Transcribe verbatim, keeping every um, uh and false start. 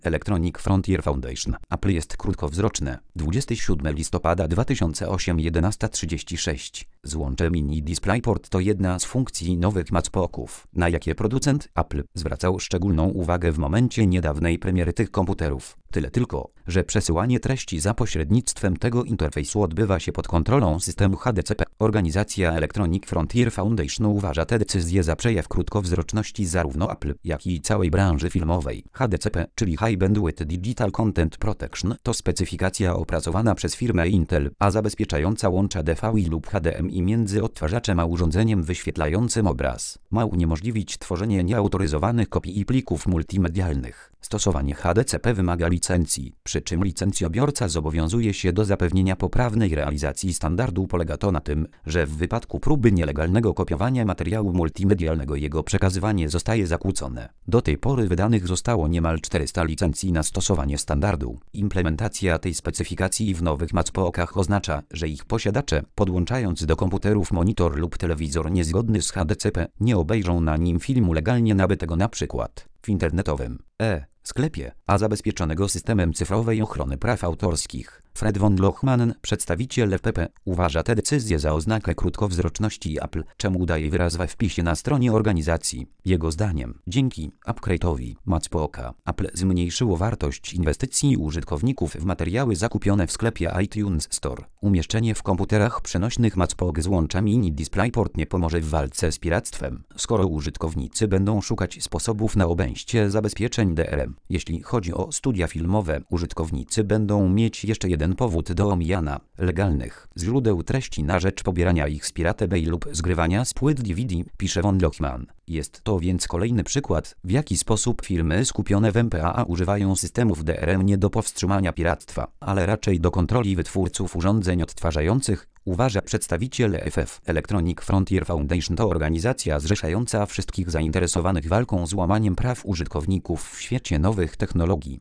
Electronic Frontier Foundation. Apple jest krótkowzroczne. dwudziestego siódmego listopada dwa tysiące ósmego jedenasta trzydzieści sześć. Złącze Mini DisplayPort to jedna z funkcji nowych MacBooków, na jakie producent Apple zwracał szczególną uwagę w momencie niedawnej premiery tych komputerów. Tyle tylko, że przesyłanie treści za pośrednictwem tego interfejsu odbywa się pod kontrolą systemu H D C P. Organizacja Electronic Frontier Foundation uważa tę decyzję za przejaw krótkowzroczności zarówno Apple, jak i całej branży filmowej. H D C P, czyli High Bandwidth Digital Content Protection, to specyfikacja opracowana przez firmę Intel, a zabezpieczająca łącza D V I lub H D M I między odtwarzaczem a urządzeniem wyświetlającym obraz. Ma uniemożliwić tworzenie nieautoryzowanych kopii i plików multimedialnych. Stosowanie H D C P wymaga licencji, przy czym licencjobiorca zobowiązuje się do zapewnienia poprawnej realizacji standardu. Polega to na tym, że w wypadku próby nielegalnego kopiowania materiału multimedialnego jego przekazywanie zostaje zakłócone. Do tej pory wydanych zostało niemal czterysta licencji na stosowanie standardu. Implementacja tej specyfikacji w nowych MacBookach oznacza, że ich posiadacze, podłączając do komputerów monitor lub telewizor niezgodny z H D C P, nie obejrzą na nim filmu legalnie nabytego na przykład w internetowym e sklepie, a zabezpieczonego systemem cyfrowej ochrony praw autorskich. Fred von Lochmann, przedstawiciel F P P, uważa tę decyzję za oznakę krótkowzroczności Apple, czemu daje wyraz we wpisie na stronie organizacji. Jego zdaniem, dzięki upgrade'owi MacBooka, Apple zmniejszyło wartość inwestycji użytkowników w materiały zakupione w sklepie iTunes Store. Umieszczenie w komputerach przenośnych MacBook z łączami Mini DisplayPort nie pomoże w walce z piractwem, skoro użytkownicy będą szukać sposobów na obejście zabezpieczeń D R M. Jeśli chodzi o studia filmowe, użytkownicy będą mieć jeszcze jeden powód do omijania legalnych źródeł treści na rzecz pobierania ich z Pirate Bay lub zgrywania z płyt D V D, pisze von Lochmann. Jest to więc kolejny przykład, w jaki sposób firmy skupione w M P A A używają systemów D R M nie do powstrzymania piractwa, ale raczej do kontroli wytwórców urządzeń odtwarzających, uważa przedstawiciel E F F. Electronic Frontier Foundation to organizacja zrzeszająca wszystkich zainteresowanych walką z łamaniem praw użytkowników w świecie nowych technologii.